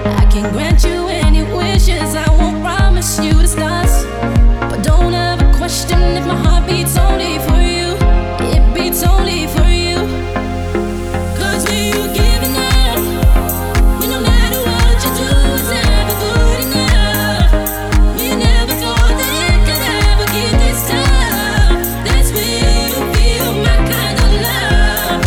I can grant you any wishes. I won't promise you the stars, but don't ever question if my heart beats only for you. It beats only for you. 'Cause when you're giving up, when no matter what you do, it's never good enough. We never thought that it could ever get this tough. That's when you feel my kind of love.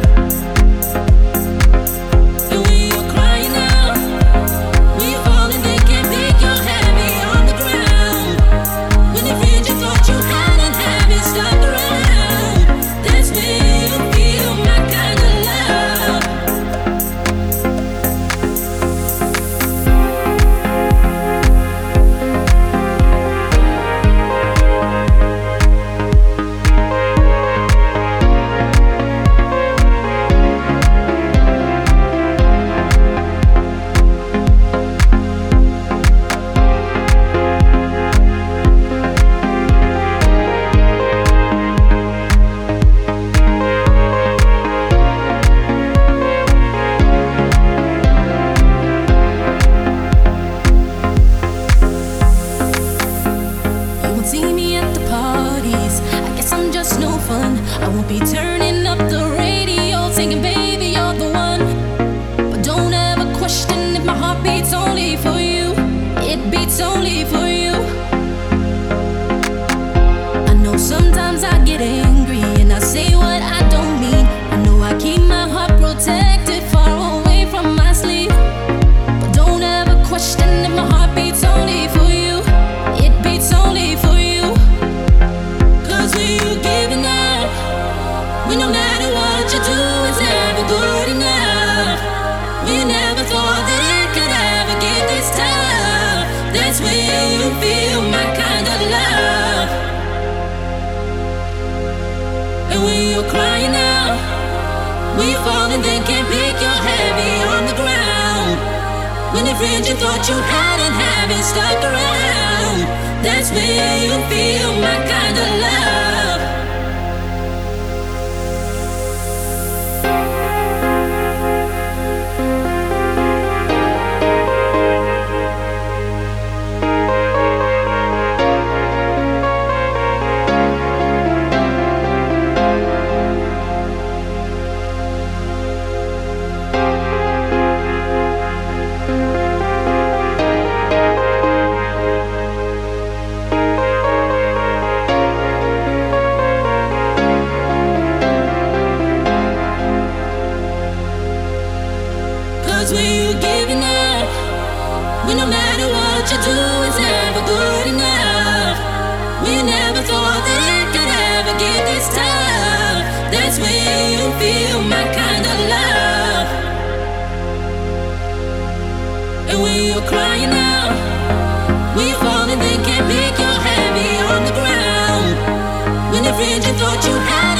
And when you're crying out, when you're falling, they can't pick your heavy on the ground. When the friends you thought you had and haven't stuck around, that's when you feel my kind of love. You won't see me at the parties. I guess I'm just no fun. I won't be turning up the radio singing, baby, you're the one. But don't ever question if my heart beats only for you. It beats only for you. I know sometimes I get angry and I say what I don't mean. I know I keep my heart protected far away from my sleep. But don't ever question if my heart beats only for you. It beats only for you. 'Cause when you're giving up, when no matter what you do, it's never good enough. We never thought that it could ever get this tough. That's when you feel my kind of love. And when you're crying out, when you're falling, they can't pick your heavy on the ground. When the friends you thought you had and haven't stuck around, that's when you feel my kind of love. 'Cause when you're giving up, when no matter what you do, it's never good enough. We never thought that it could ever get this tough. That's when you feel my kind of love. And when you're crying out, when you're falling, they can't pick your heavy on the ground. When the friends you thought you had